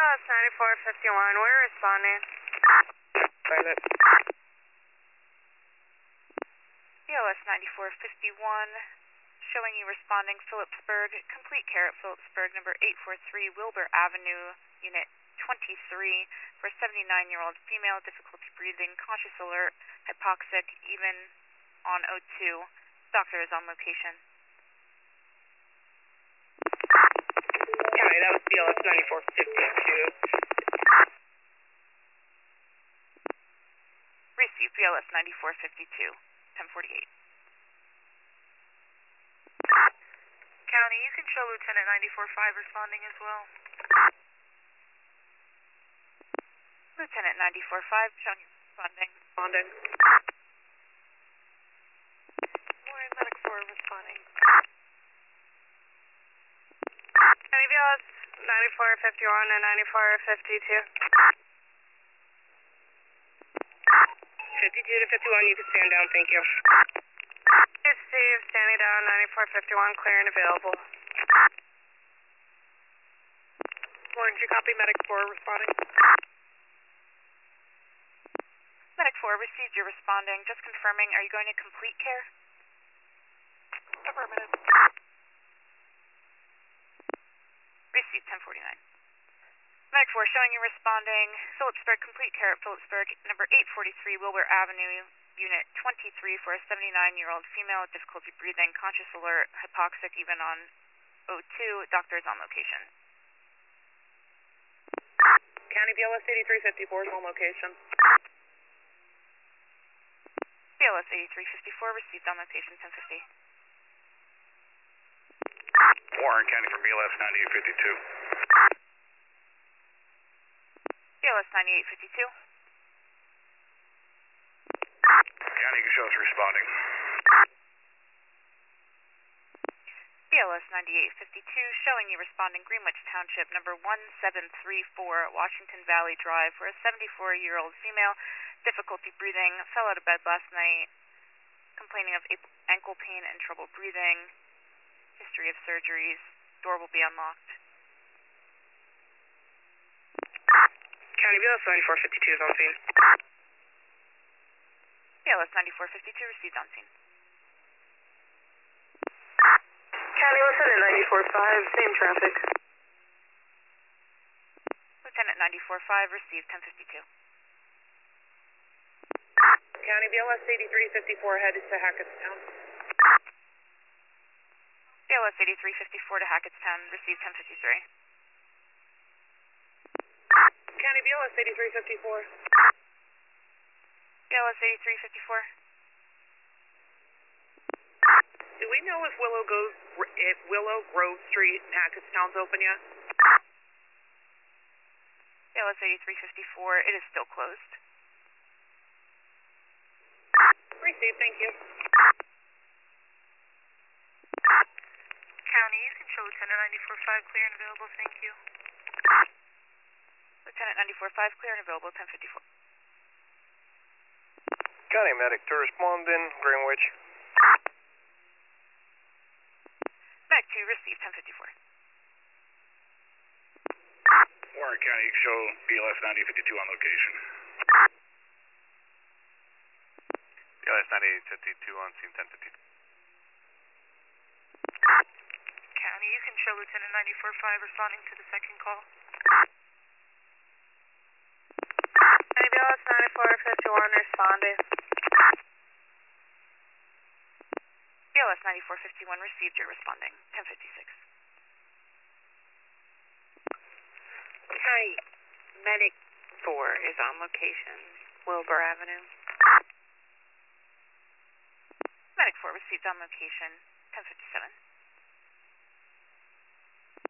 BLS 9451, we're responding. Silent. BLS 9451, showing you responding Phillipsburg, complete care at Phillipsburg, number 843 Wilbur Avenue, Unit 23, for a 79-year-old female, difficulty breathing, conscious alert, hypoxic, even on O2. Doctor is on location. County, that was BLS 9452. Receive BLS 9452, 1048. County, you can show Lieutenant 945 responding as well. Lieutenant 945, showing you responding. Responding. Warren Medic 4 responding. County BLS 9451 and 9452. 52 to 51, you can stand down, thank you. Hey Steve, standing down, 9451, clear and available. Warren, did you copy Medic 4 responding? Medic 4 received your responding. Just confirming, are you going to complete care? Affirmative. Received 1049. Medic 4 showing you responding. Phillipsburg, complete care at Phillipsburg, number 843 Wilbur Avenue, Unit 23, for a 79-year-old female with difficulty breathing, conscious alert, hypoxic, even on O2. Doctor is on location. County BLS 8354 is on location. BLS 8354 received on location 1050. Warren County from BLS 9852. BLS 9852. County, you can show us responding. BLS 9852, showing you responding Greenwich Township, number 1734 Washington Valley Drive, for a 74-year-old female, difficulty breathing, fell out of bed last night, complaining of ankle pain and trouble breathing, history of surgeries, door will be unlocked. County BLS 9452 is on scene. BLS 9452 received on scene. County Lieutenant 945, same traffic. Lieutenant 945 received 1052. County BLS 8354 headed to Hackettstown. BLS 8354 to Hackettstown, received 1053. County BLS 8354. BLS 8354. Do we know if Willow Grove Street in Hackettstown's open yet? BLS 8354, it is still closed. Received, thank you. County, you can show Lieutenant 945 clear and available, thank you. Lieutenant 945, clear and available, 1054. County Medic to responding, Greenwich. Medic 2 received 1054. Warren County, you can show BLS 9052 on location. BLS 9852 on scene 1050. County, you can show Lieutenant 945 responding to the second call. County BLS 9451 responding. BLS 9451 received your responding, 1056. County Medic 4 is on location, Wilbur Avenue. Medic 4 received on location, 1057.